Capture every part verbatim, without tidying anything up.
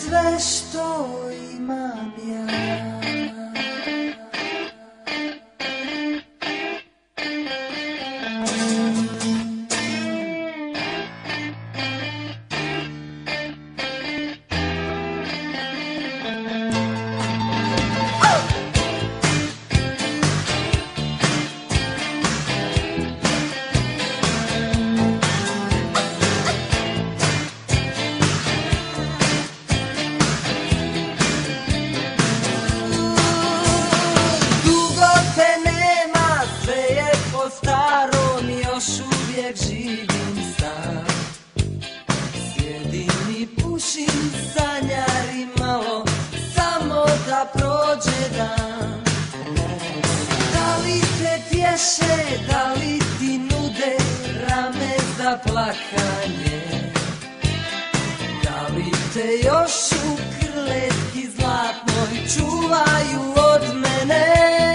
sve što imam ja. Starom još uvijek živim sam, sjedim i pušim sanjari malo, samo da prođe dan. Da li te tješe, da li ti nude rame za plakanje, da li te još u krletki zlatnoj čuvaju od mene?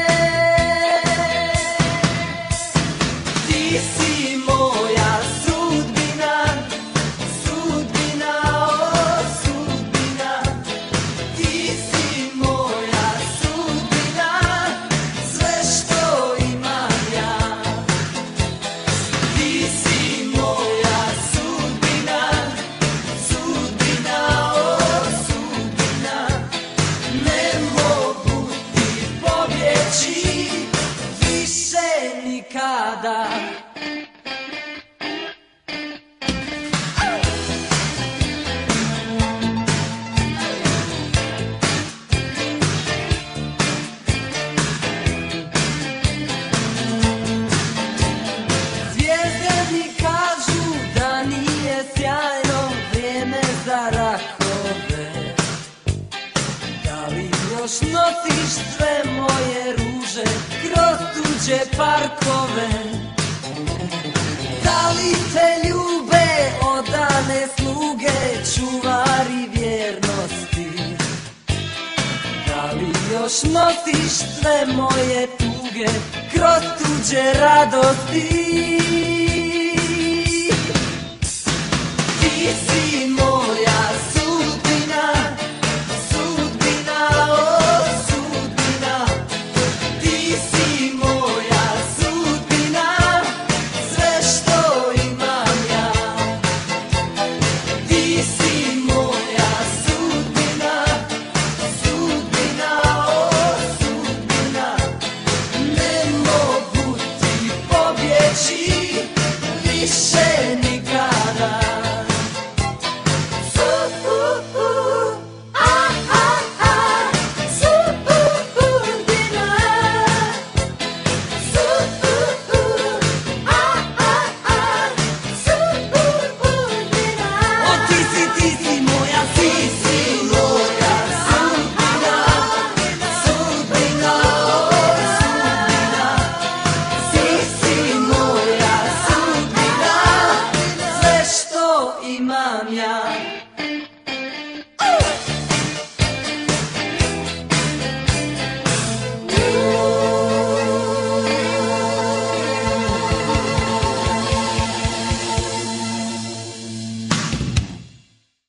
Ti si moja sudbina, sudbina, o sudbina. Ti si moja sudbina, sve što imam ja. Ti si moja sudbina, sudbina, o sudbina. Ne mogu ti pobjeći više nikada. Još nosiš sve moje ruže kroz tuđe parkove. Da li te ljube odane sluge, čuvari vjernosti? Da li još nosiš sve moje tuge kroz tuđe radosti? Ti si